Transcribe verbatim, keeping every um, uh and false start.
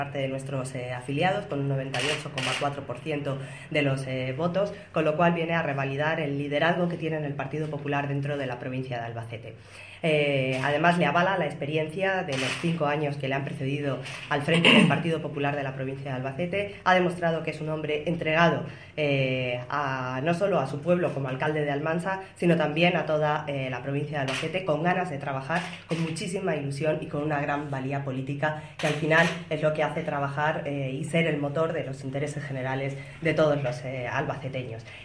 parte de nuestros eh, afiliados, con un noventa y ocho coma cuatro por ciento de los eh, votos, con lo cual viene a revalidar el liderazgo que tiene el Partido Popular dentro de la provincia de Albacete. Eh, además, le avala la experiencia de los cinco años que le han precedido al frente del Partido Popular de la provincia de Albacete. Ha demostrado que es un hombre entregado eh, a, no solo a su pueblo como alcalde de Almansa, sino también a toda eh, la provincia de Albacete, con ganas de trabajar, con muchísima ilusión y con una gran valía política, que al final es lo que hace trabajar eh, y ser el motor de los intereses generales de todos los eh, albaceteños.